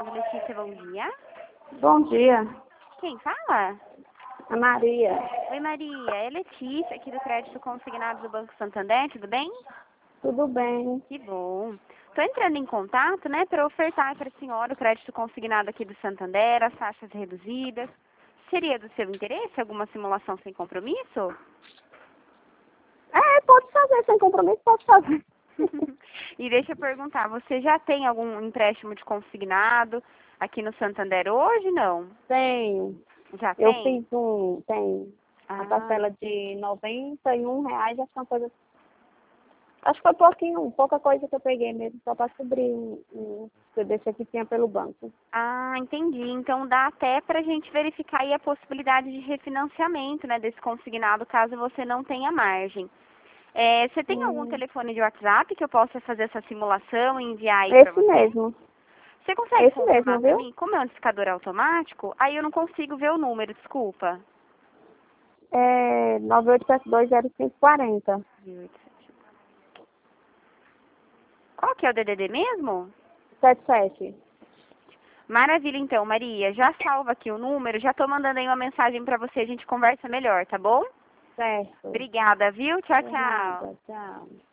Letícia, bom dia. Bom dia, Quem fala? a Maria. Oi, Maria. É Letícia, aqui do Crédito Consignado do Banco Santander, tudo bem? Tudo bem? Que bom. Estou entrando em contato, né, para ofertar para a senhora o crédito consignado aqui do Santander, as taxas reduzidas. Seria do seu interesse alguma simulação sem compromisso? Pode fazer, sem compromisso, pode fazer. E deixa eu perguntar, você já tem algum empréstimo de consignado aqui no Santander hoje, não? Tenho. Já Eu tem? fiz tem uma parcela de R$ 91, acho que é uma coisa. Acho que foi pouca coisa que eu peguei mesmo, só para cobrir que eu deixei que tinha pelo banco. Ah, entendi. Então dá até para a gente verificar aí a possibilidade de refinanciamento, né, desse consignado, caso você não tenha margem. Você tem algum telefone de WhatsApp que eu possa fazer essa simulação e enviar aí para Esse você? mesmo, Você consegue esse confirmar mesmo, para viu? mim? Como é um discador automático, aí eu não consigo ver o número, desculpa. 98720540. Qual que é o DDD mesmo? 77. Maravilha, então, Maria. Já salva aqui o número, já tô mandando aí uma mensagem para você, a gente conversa melhor, tá bom? Certo. Obrigada, viu? Tchau, Por tchau. nada, tchau.